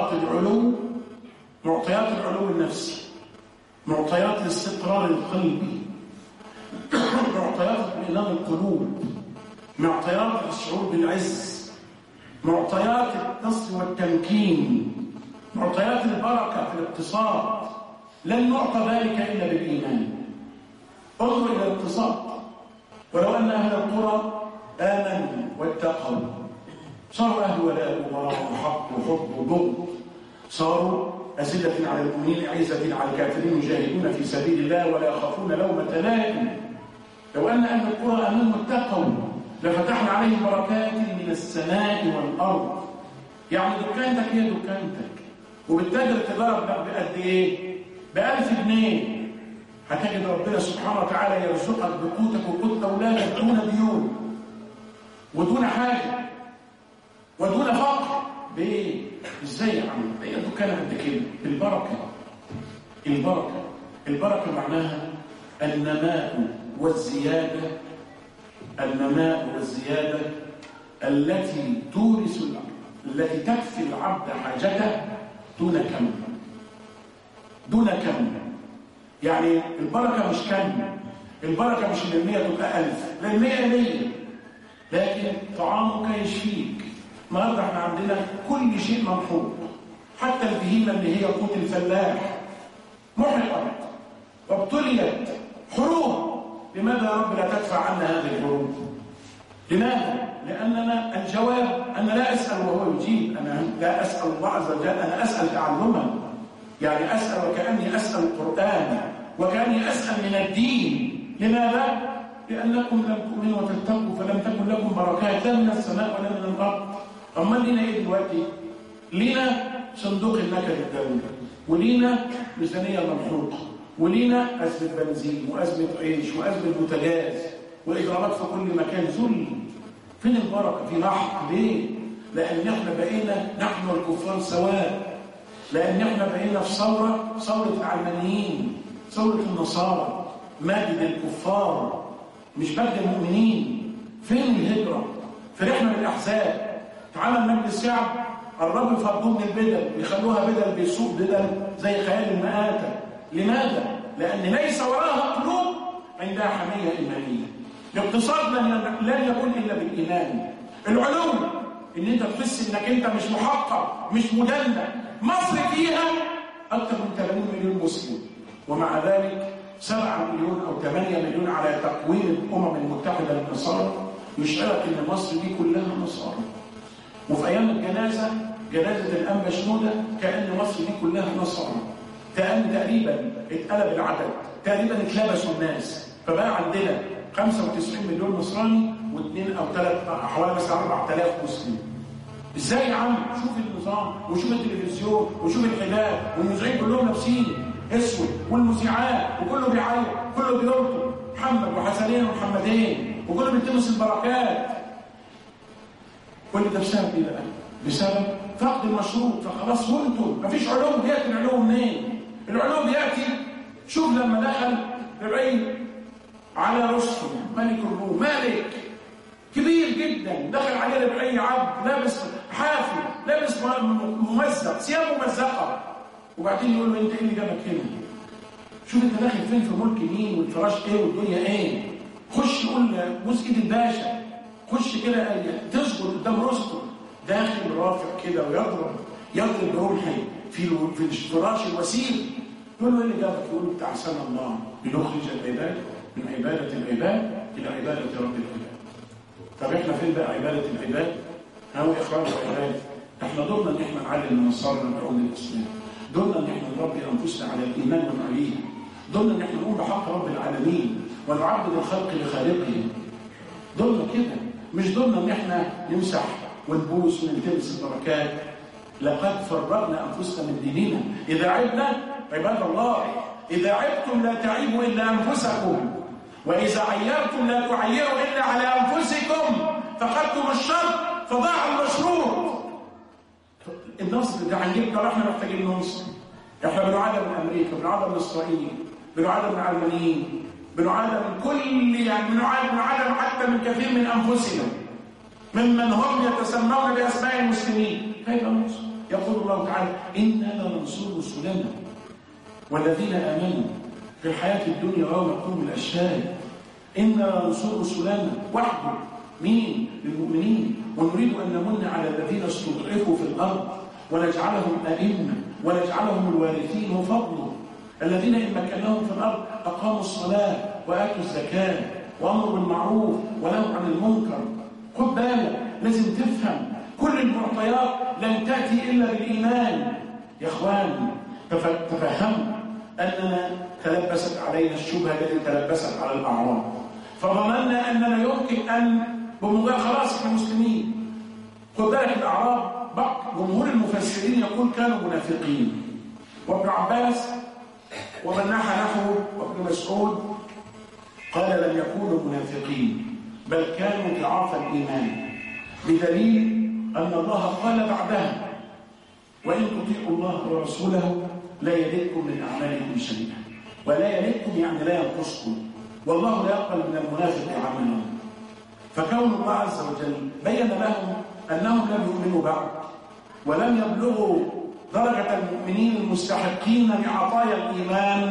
معطيات العلو النفسي، معطيات الاستقرار القلبي، معطيات اطمئنان القلوب، معطيات الشعور بالعز، معطيات النصر والتمكين، معطيات البركة في الاقتصاد. لن نعطى ذلك إلا بالإيمان. انظر إلى الاقتصاد، ولو أن أهل القرى آمنوا واتقوا صاروا أهل ولاء وبراء وحق وحب وبغض، صاروا أذلة على المؤمنين أعزة على الكافرين يجاهدون في سبيل الله ولا يخافون لومة لائم. لو أن أهل القرى آمنوا واتقوا لفتحنا عليهم بركات من السماء والأرض. يعني دكانتك هي دكانتك، وبالتاجر تجارة بقد إيه؟ ب1000 جنيه، هتجد ربنا سبحانه وتعالى يرزقك بقوتك وقوت أولادك دون ديون ودون حاجة ودون فقر. بإيه؟ إزاي يا عم؟ هي دكانة قد كده؟ بالبركة. البركة معناها النماء والزيادة التي تورث التي تكفي العبد حاجته دون كم. يعني البركة مش كم، البركة مش ان 100 تبقى 1000، لا 100 لكن طعامك يشفيك. النهارده احنا عندنا كل شيء منحوط، حتى البهيمة اللي هي قوت الفلاح محرقة وابتليت حروب. لماذا يا رب لا تدفع عنا هذه الحروب؟ لماذا؟ لأننا الجواب أنا لا أسأل وهو يجيب، أنا لا أسأل الله عز وجل، أنا أسأل تعلما، يعني أسأل وكأني أسأل القرآن وكأني أسأل من الدين. لماذا؟ لأنكم لم تؤمنوا وتتقوا فلم تكن لكم بركات لا من السماء ولا من الأرض. أما لنا إيه دلوقتي؟ لنا صندوق النكد الدولي، ولينا ميزانية منحوطة، ولينا أزمة بنزين وأزمة عيش وأزمة بوتاجاز وإضرابات في كل مكان. ذل. فين البركة؟ في نحق. ليه؟ لأن احنا بقينا نحن والكفار سواء، لأن احنا بقينا في ثورة العلمانيين، ثورة النصارى، مجد الكفار مش مجد المؤمنين. فين الهجرة؟ فرحنا بالأحزاب. تعالى مجلس الشعب قربوا يفضوا من البدل ويخلوها بدل بيسوق بدل زي خيال المآتة. لماذا؟ لأن ليس وراها قلوب عندها حمية إيمانية. الاقتصاد لن يكون إلا بالإيمان. العلو إن أنت تحس إنك أنت مش محقق مش مدلل. مصر فيها أكثر من 80 مليون مسلم، ومع ذلك 7 مليون أو 8 مليون على تقويم الأمم المتحدة للنصارى يشعرك إن مصر دي كلها نصارى. وفي أيام الجنازة، جنازة الأنبا شنودة، كأن مصر دي كلها نصارى. تقريبا اتقلب العدد، تقريبا اتلبسوا الناس، فبقى عندنا 95 مليون نصراني و2 أو 3 حوالي مثلا 4000 مسلم. ازاي يا عم؟ شوف النظام وشوف التلفزيون وشوف الحجاب، والمذيعين كلهم لابسين اسود، والمذيعات وكله بيعيط، كله بيرطب محمد وحسنين ومحمدين، وكله بيلتمس البركات. كل ده بسبب ايه بقى؟ بسبب فقد المشروط. فخلاص وانتم مفيش علوم. بياتي العلوم منين؟ العلوم بياتي، شوف لما دخل ربعي على رستم ملك الروم، ملك كبير جدا، دخل عليه ربعي عبد لابس حافي، لابس ممزق، ثياب ممزقه، وبعدين يقول له انت ايه اللي جابك هنا؟ شوف انت داخل فين، في ملك مين والفراش ايه والدنيا ايه؟ خش قول بوس ايد الباشا، خش كده تسجد قدام رستم، داخل رافع كده ويضرب برمحه في الفراش الوسيم. يقول له ايه اللي جابك؟ يقول له بتاع سنه الله لنخرج العباد من عباده العباد الى عباده رب العباد. طب احنا فين بقى عباده العباد؟ هو اخراج العباد. احنا دورنا ان احنا نعلم من نصارنا بعون الاسلام، دورنا ان احنا نربي انفسنا على الايمان ونعليه، دورنا ان احنا نقوم بحق رب العالمين ونعبد الخلق لخالقه. دورنا كده، مش دورنا ان احنا نمسح ونبوس ونلتمس البركات. لقد فرغنا انفسنا من ديننا. اذا عبنا عباد الله، اذا عبتم لا تعيبوا الا انفسكم، واذا عيرتم لا تعيروا الا على انفسكم، فقدتم الشر فضاع المشروط. النصر ده هنجيبنا، احنا محتاجين ننصر. احنا بنعادى من امريكا، بنعادى من اسرائيل، بنعادى من العلمانيين، بنعادى من كل بنعادى حتى من كثير من انفسنا ممن هم يتسمون باسماء المسلمين. كيف ننصر؟ يقول الله تعالى انا لننصر رسلنا والذين امنوا في الحياه الدنيا ويوم يقوم الاشهاد. انا لننصر رسلنا وحده. مين؟ للمؤمنين. ونريد ان نمن على الذين استضعفوا في الارض ونجعلهم ائمه ونجعلهم الوارثين وفضله، الذين ان مكناهم في الارض اقاموا الصلاه واتوا الزكاه وامروا بالمعروف ونهوا عن المنكر. خد بالك، لازم تفهم كل المعطيات لن تاتي الا بالايمان. يا اخوان تفهموا اننا تلبست علينا الشبهه التي تلبست على الاعراب، فظننا اننا يمكن ان بمجرد خلاص احنا مسلمين. خد بالك، الاعراب بعض جمهور المفسرين يقول كانوا منافقين، وابن عباس ومن نحى نحوه وابن مسعود قال لم يكونوا منافقين بل كانوا ضعاف الايمان، بدليل ان الله قال بعدها وان تطيعوا الله ورسوله لا يلدكم من اعمالكم شيئا. ولا يلدكم يعني لا ينقصكم، والله لا يقبل من المنافق عملا. فكون الله عز وجل بين لهم انهم لم يؤمنوا بعد ولم يبلغوا درجه المؤمنين المستحقين لعطايا الايمان،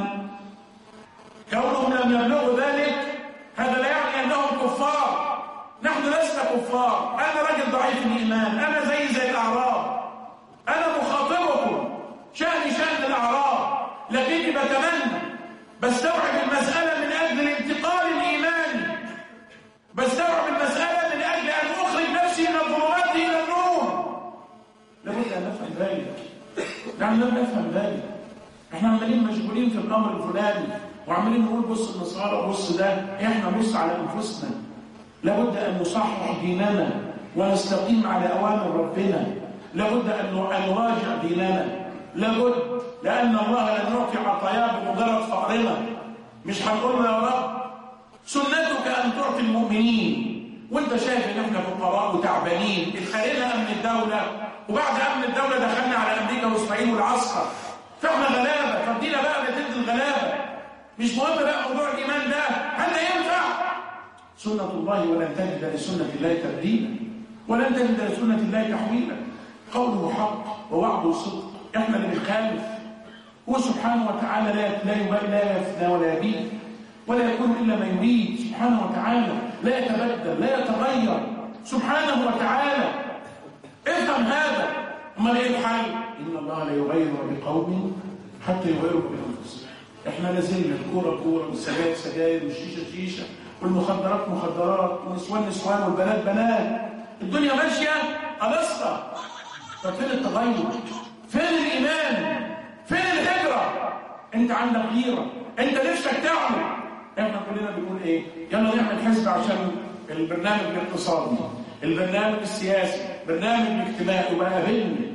كونهم لم يبلغوا ذلك هذا لا يعني انهم كفار. نحن لسنا كفار، انا راجل ضعيف الايمان، انا زي الاعراب، انا مخاطبكم شأني شأن الاعراب، لكني بتمنى بستوعب المساله من اجل الانتقال الايماني، بستوعب المساله من اجل ان اخرج نفسي من الظلمات الى النور. لابد ان نفهم ذلك، يعني لم نفهم ذلك. احنا عمالين مشغولين في الامر الفلاني وعمالين نقول بص النصارى بص ده، احنا بص على انفسنا. لابد ان نصحح ديننا ونستقيم على اوامر ربنا، لابد ان نراجع ديننا، لابد، لان الله لن يعطي عطاياه بمجرد فقرنا. مش هنقول له يا رب سنتك ان تعطي المؤمنين وانت شايف ان احنا فقراء وتعبانين، اتخلينا امن الدوله، وبعد امن الدوله دخلنا على امريكا واسرائيل والعسكر، فاحنا غلابه، فادينا بقى نتيجه الغلابه. مش مهم بقى موضوع الايمان ده، هل ينفع؟ سنه الله ولن تجد لسنه الله تبديلا ولن تجد لسنه الله تحويلا. قوله حق ووعده صدق، احنا اللي بنخالف. هو سبحانه وتعالى لا يفنى ولا يبيد ولا يكون الا ما يريد. سبحانه وتعالى لا يتبدل لا يتغير سبحانه وتعالى. افهم هذا. امال ايه الحل؟ ان الله لا يغير بقوم حتى يغيروا بانفسهم. احنا لازلنا الكوره كوره والسجاير سجاير والشيشه شيشه والمخدرات مخدرات والنسوان نسوان والبنات بنات. الدنيا ماشيه ألسطة. طب فين التغير؟ فين الايمان؟ فين الهجره؟ انت عندك غيره، انت نفسك تعمل. احنا كلنا بنقول ايه؟ يلا نعمل حزب عشان البرنامج الاقتصادي، البرنامج السياسي، البرنامج الاجتماعي، وبقى قابلني.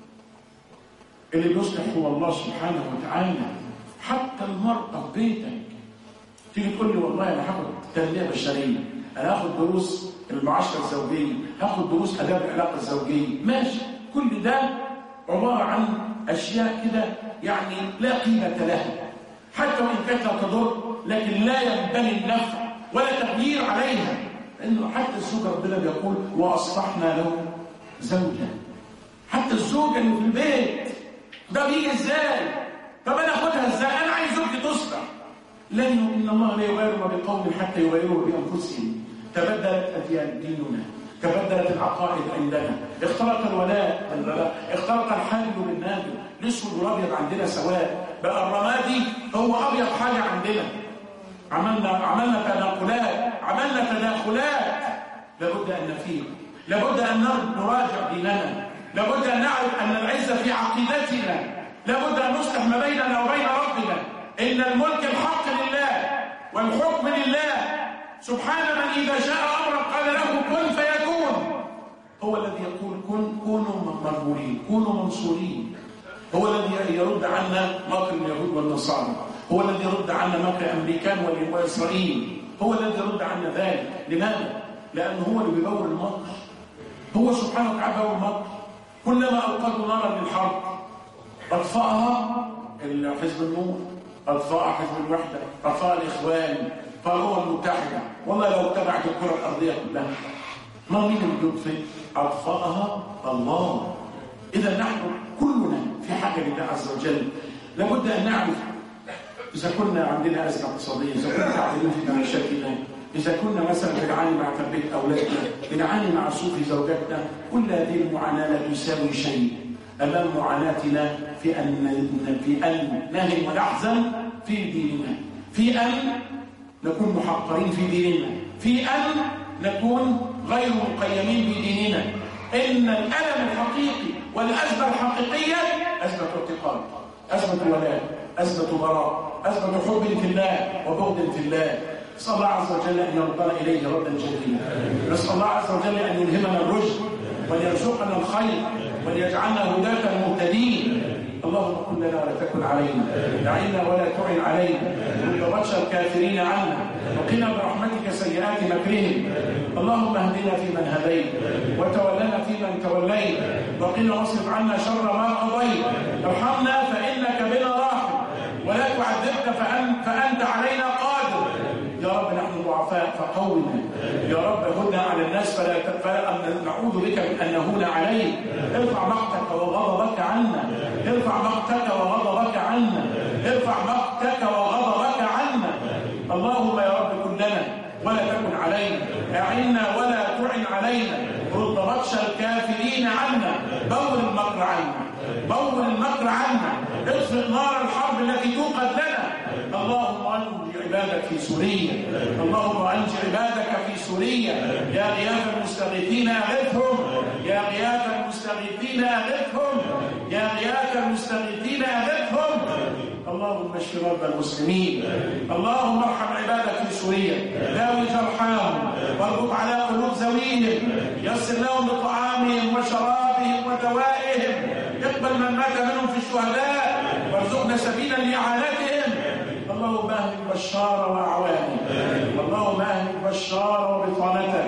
اللي بيصلح هو الله سبحانه وتعالى. حتى المرأة في بيتك تيجي تقول لي والله انا هاخد تنميه بشريه، انا هاخد دروس المعاشره الزوجيه، هاخد دروس اداب العلاقه الزوجيه، ماشي. كل ده عباره عن اشياء كده يعني لا قيمه لها، حتى وان كانت لا تضر، لكن لا ينبني النفع ولا تغيير عليها. لانه حتى الزوج ربنا بيقول واصلحنا له زوجا. حتى الزوجه اللي في البيت ده بيجي ازاي؟ طب انا اخدها ازاي؟ انا عايز زوجتي تصلح. لن ان الله لا يغير ما بقوم حتى يغيروا بانفسهم. تبدلت اديان ديننا، تبدلت العقائد عندنا، اختلط الولاء والبراء، اختلط الحامل بالنادر، الاسود والابيض عندنا سواء، بقى الرمادي هو ابيض حاجه عندنا. عملنا تداخلات. لابد ان نفيق، لابد ان نراجع ديننا، لابد ان نعرف ان العزه في عقيدتنا، لابد ان نصلح ما بيننا وبين ربنا. ان الملك الحق لله والحكم لله سبحان من اذا شاء امرا قال له كن فيكون. هو الذي يقول كونوا مغمورين، كونوا منصورين. هو الذي يرد عنا مكر اليهود والنصارى، هو الذي يرد عنا مكر الامريكان واسرائيل، هو الذي يرد عنا ذلك. لماذا؟ لانه هو اللي بيبور المكر، هو سبحانه وتعالى بيبور المكر. كلما اوقدوا نارا للحرب اطفاها حزب النور، اطفاها حزب الوحده، اطفاها الاخوان، الامم المتحده. والله لو اتبعت الكره الارضيه كلها ما مين اللي يطفئ؟ اطفاها الله. اذا نحن كلنا في حاجه لله عز وجل. لابد ان نعرف اذا كنا عندنا ازمه اقتصاديه، اذا كنا تعبانين في معيشتنا، اذا كنا مثلا بنعاني مع تربيه اولادنا، بنعاني مع سوء زوجاتنا، كل هذه المعاناه لا تساوي شيء امام معاناتنا في ان نهل ونحزن في ديننا، في ان نكون محقرين في ديننا، في ان نكون غير مقيمين في ديننا. ان الالم الحقيقي والازمه الحقيقيه ازمه اعتقاد، ازمه ولاء، ازمه براء، ازمه حب في الله وبغض في الله. نسال الله عز وجل ان يردنا اليه ردا جميلا. نسال الله عز وجل ان يلهمنا الرشد وليرزقنا الخير وليجعلنا هداة مهتدين. اللهم كن لنا ولا تكن علينا، اعنا ولا تعن علينا، رد بطش الكافرين عنا، وقنا برحمتك سيئات مكرهم. اللهم اهدنا فيمن هديت، وتولنا فيمن توليت، وقنا واصرف عنا شر ما قضيت. ارحمنا فانك بنا راحم، ولا تعذبك فانت علينا قادر. يا رب نحن ضعفاء فقونا، يا رب هدنا على الناس فلا نعوذ بك من ان نهون عليك. ارفع مقتك وغضبك عنا، ارفع مقتك وغضبك عنا، ارفع مقتك وغضبك عنا. اللهم يا رب كن لنا ولا تكن علينا، اعنا ولا تعن علينا، رد بطش الكافرين عنا، بور المكر عنا، بور المكر عنا، اطفئ نار الحرب التي توقد لنا. اللهم انج عبادك في سوريا، اللهم انج عبادك في سوريا. يا غياث المستغيثين اغثهم، يا غياث المستغيثين اغثهم، يا غياث المستغيثين اغثهم. اللهم اشف مرضى المسلمين، اللهم ارحم عبادك في سوريا، داوي جرحاهم واربط على قلوب ذويهم، يسر لهم بطعامهم وشرابهم ودوائهم، اقبل من مات منهم في الشهداء وارزقنا سبيلا لاعانتهم. اللهم اهلك بشار واعوانه، اللهم اهلك بشار وبطانته،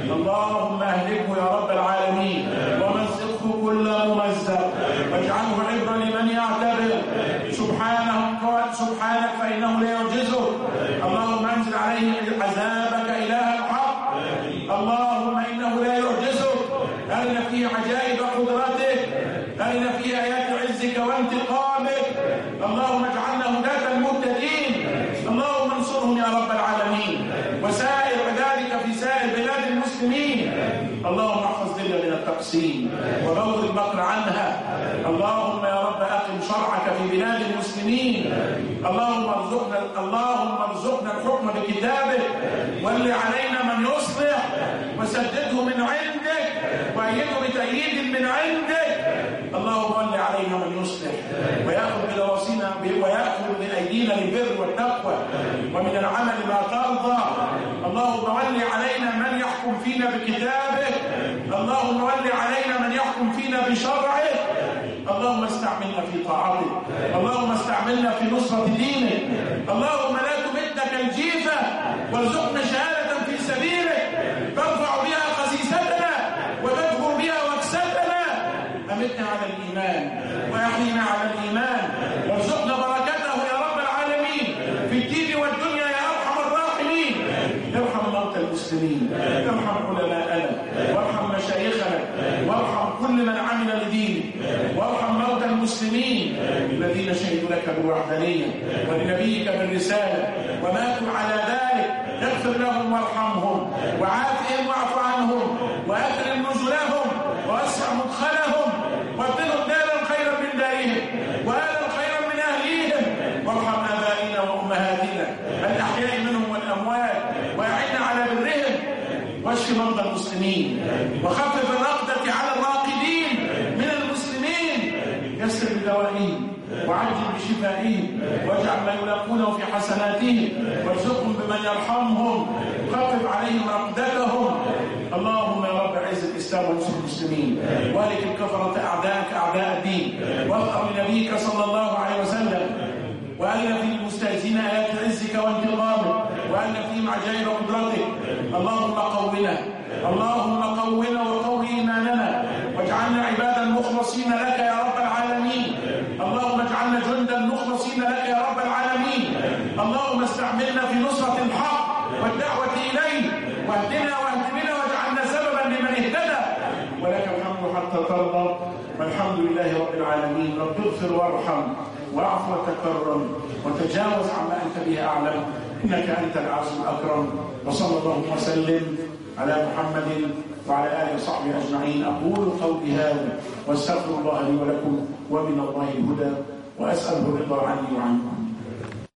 اللهم اهلكه يا رب العالمين، ومزقه كل ممزق، واجعله عبرا لمن يعتبر. سبحانك فانه لا يعجزه. اللهم انزل عليه عذابك اله الحق، اللهم انه لا يعجزه. ارنا فيه عجائب قدرتك، ارنا فيه ايات عزك وانتقامك. اللهم اجعلنا هداة مهتدين. اللهم انصرهم يا رب العالمين، وسائر ذلك في سائر بلاد المسلمين. اللهم احفظ لنا من التقسيم وبور المكر عنها. اللهم يا رب اقم شرعك في بلاد المسلمين. اللهم ارزقنا الحكم بكتابك، ول علينا من يصلح، وسدده من عندك، وايده بتأييد من عندك. اللهم ول علينا من يصلح ويأخذ بنواصينا ويأخذ وهدنا للبر والتقوى ومن العمل ما ترضى. اللهم ول علينا من يحكم فينا بكتابه، اللهم ول علينا من يحكم فينا بشرعه، اللهم استعملنا في طاعتك، اللهم استعملنا في نصرة دينك، اللهم لا تمتنا كالجيفة وارزقنا شهادة في سبيلك ترفع بها خسيستنا وتدفر بها وكستنا. أمتنا على الإيمان وأحينا على الإيمان وارزقنا بركته يا رب العالمين في الدين والدنيا يا أرحم الراحمين. ارحم موتى المسلمين، ارحم علماءنا وارحم مشايخنا وارحم كل من عمل لدينك، وارحم موتى المسلمين الذين شهدوا لك بالوحدانية ولنبيك بالرسالة وماتوا على ذلك. اغفر لهم وارحمهم وعافهم واعف عنهم واكرم نزلهم ووسع مدخلهم وابدلهم دارا خيرا من دارهم واهلا خيرا من اهليهم. وارحم ابائنا وامهاتنا الاحياء منهم والاموات واعنا على برهم واشف مرضى المسلمين وخفف الرقدة على الراقدين من المسلمين. يسر بدوائهم وعجل بشفائهم واجعل ما يلاقونه في حسناتهم وارزقهم بمن يرحمهم وخفف عليهم رقدتهم. اللهم يا رب اعز الاسلام ونصر المسلمين واهلك الكفرة اعداءك اعداء الدين واظهر لنبيك صلى الله عليه وسلم وألف في المستهزئين آيات عزك وانتقامك وألف فيهم عجائب قدرتك. اللهم قونا، اللهم قونا وقو إيماننا واجعلنا عبادا مخلصين لك يا رب العالمين. اللهم اجعلنا جندا مخلصين لك يا رب العالمين. اللهم استعملنا في نصرة الحق والدعوة إليه واهدنا واهد بنا واجعلنا سببا لمن اهتدى. ولك الحمد حتى ترضى والحمد لله رب العالمين. رب اغفر وارحم واعف وتكرم وتجاوز عما أنت به أعلم إنك أنت العز الأكرم. وصلى الله وسلم على محمد وعلى آله وصحبه أجمعين. أقول قولي هذا واستغفر الله لي ولكم ومن الله الهدى وأسأله الرضا عني وعنكم.